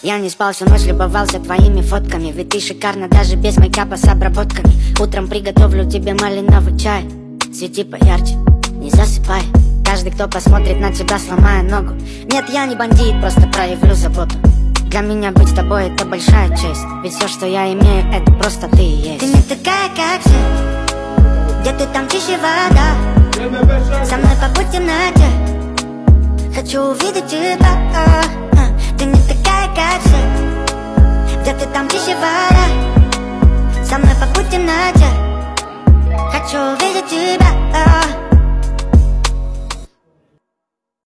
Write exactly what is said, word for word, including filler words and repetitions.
Я не спал всю ночь, любовался твоими фотками. Ведь ты шикарна даже без мейкапа с обработками. Утром приготовлю тебе малиновый чай. Свети поярче, не засыпай. Каждый, кто посмотрит на тебя, сломая ногу. Нет, я не бандит, просто проявлю заботу. Для меня быть с тобой это большая честь. Ведь все, что я имею, это просто ты и есть. Ты не такая, как все. Где ты, там чище вода. Со мной побудь в темноте. Хочу увидеть тебя. Ты не такая, как все.